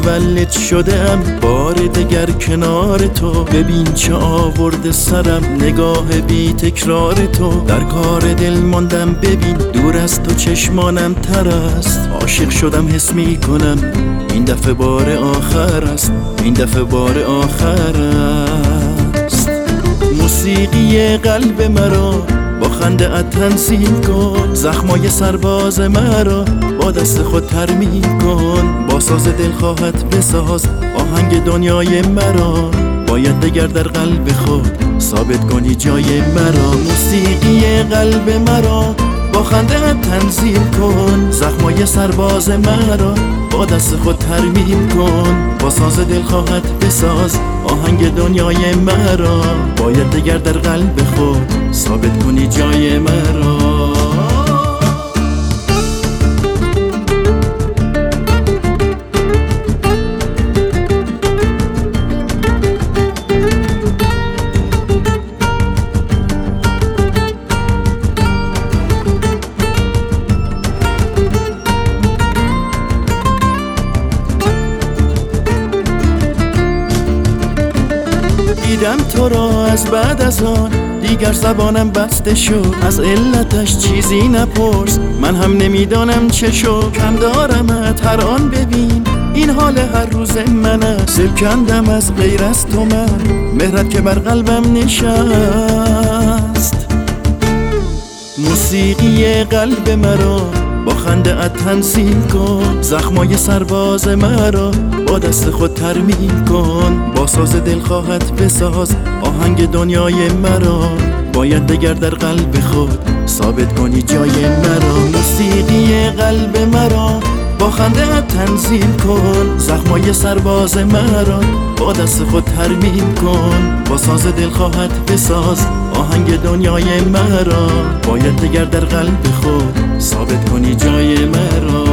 متولد شدم بار دگر کنار تو. ببین چه آورده سرم نگاه بی تکرار تو. در کار دل ماندم ببین دور از تو چشمانم تر است. عاشق شدم حس می کنم این دفعه بار آخر است، این دفعه بار آخر است. موسیقی قلب مرا با خنده ات تنظیم کن. زخمای سرباز مرا با دست خود ترمیم کن. با ساز دلخواهت بساز آهنگ دنیای مرا. باید دگر در قلب خود ثابت کنی جای مرا. موسیقی قلب مرا با خنده ات تنظیم کن. زخمای سرباز مرا با دست خود ترمیم کن. با ساز دلخواهت بساز آهنگ دنیای مرا. باید دگر در قلب خود ثابت کنی جای مرا. دیدم تو را از بعد از آن دیگر زبانم بسته شد. از علتش چیزی نپرس من هم نمیدانم چه شد. کم دارمت هر آن ببین این حال هر روز من است. دل کندم از غیر از تو من مهرت که بر قلبم نشست. موسیقی قلب مرا با خنده ات تنظیم کن. زخمای سرباز مرا با دست خود ترمیم کن. با ساز دلخواهت بساز آهنگ دنیای مرا. باید دگر در قلب خود ثابت کنی جای مرا. موسیقی قلب مرا با خنده ات تنظیم کن. زخمای سرباز مرا با دست خود ترمیم کن. با ساز دلخواهت بساز آهنگ دنیای مرا. باید دگر در قلب خود ثابت کنی جای مرا.